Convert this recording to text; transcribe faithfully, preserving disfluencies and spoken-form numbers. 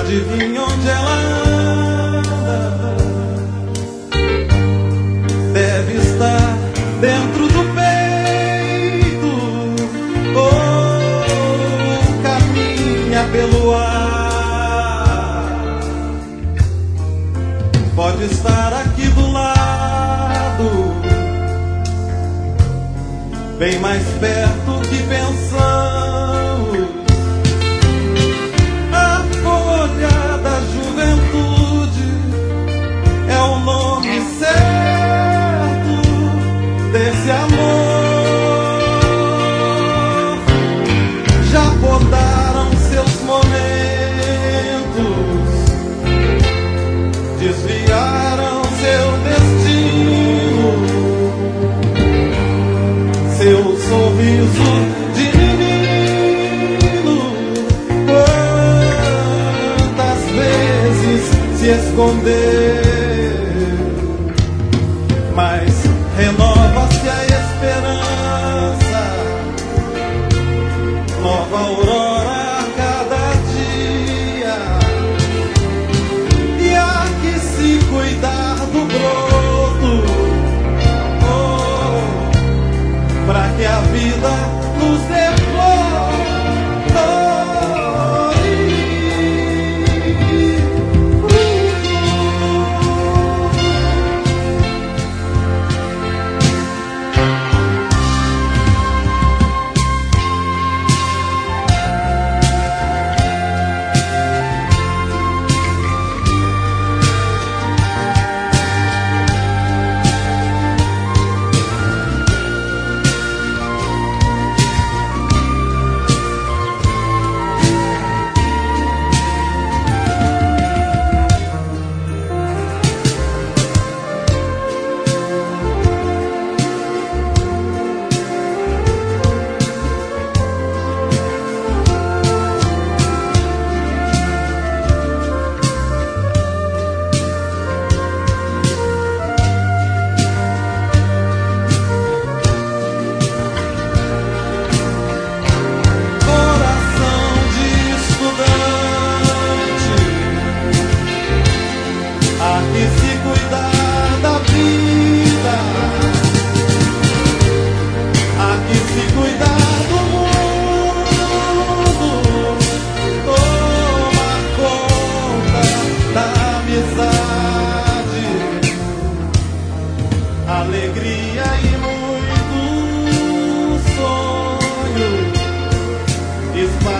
Adivinha onde ela anda? Deve estar dentro do peito ou caminha pelo ar. Pode estar aqui do lado, bem mais perto que pensamos. A folha da juventude é o nome certo desse amor. Já podaram seus momentos, desviaram seu destino, seu sorriso de menino. Quantas vezes se esconder, mas renova-se a esperança, nova aurora a cada dia. E há que se cuidar do broto, oh, pra que a vida nos dê flor. Alegria e muito sonho.